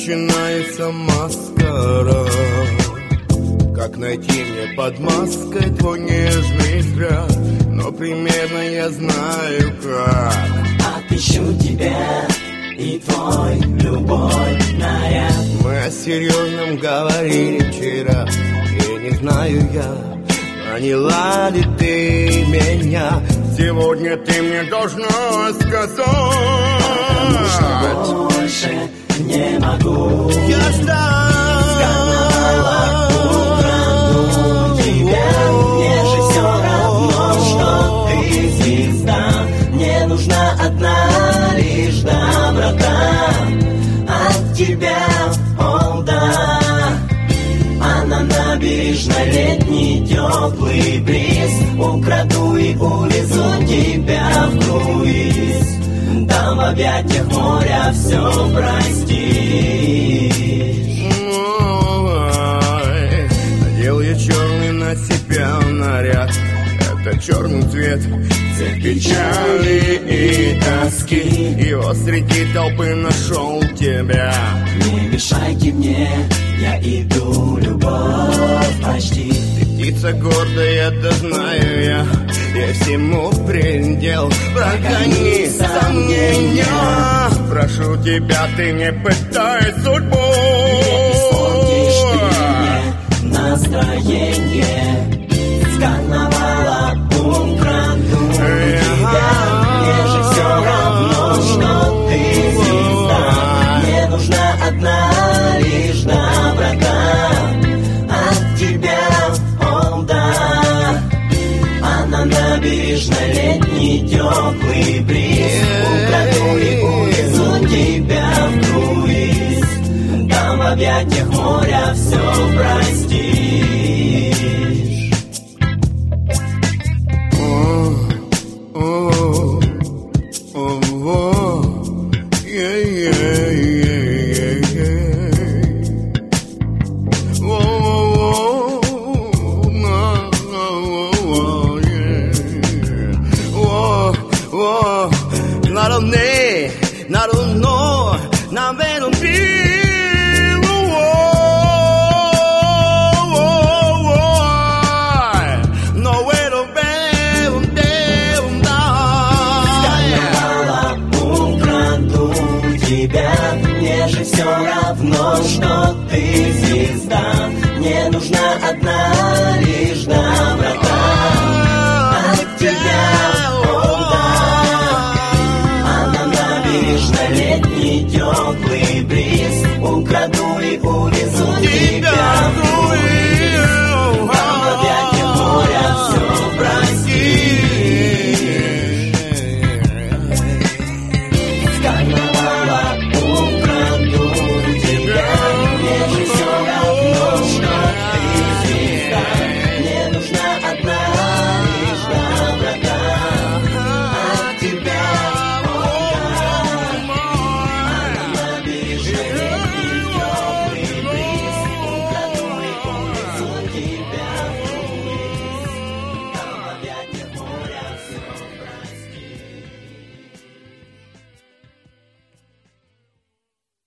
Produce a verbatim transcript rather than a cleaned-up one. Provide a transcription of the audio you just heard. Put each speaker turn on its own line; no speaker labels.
начинается маскарад. Как найти мне под маской твой нежный взгляд? Но примерно я знаю как.
Отыщу тебя и твой любовь наряд.
Мы о серьезном говорили вчера, и не знаю я, поняла ли ты меня. Сегодня ты мне должна сказать,
потому что больше не могу.
Я ждал
украду тебя. Мне же все равно, что ты звезда. Мне нужна одна лишь доброта от тебя, о да. А на набережной летний теплый бриз. Украду и увезу тебя в круиз. Там в объятиях моря все простишь.
Надел я черный на себя наряд. Это черный цвет, цвет печали и тоски. Его среди толпы нашел тебя.
Не мешайте мне, я иду, любовь почти.
Ты птица гордая, это знаю я. Я всему предел. Прогони сомнения. Прошу тебя, ты не пытай судьбу.
Не испортишь ты мне настроение. С карнавала украду тебя. Мне же все равно, что ты звезда. Мне нужна одна лишь доброта от тебя, о да. А на набережной летний теплый бриз. Украду и увезу тебя в круиз. Там в объятиях моря все простишь. Мне же все равно, что ты звезда. Мне нужна одна лишь доброта от тебя, о да. А на набережной летний день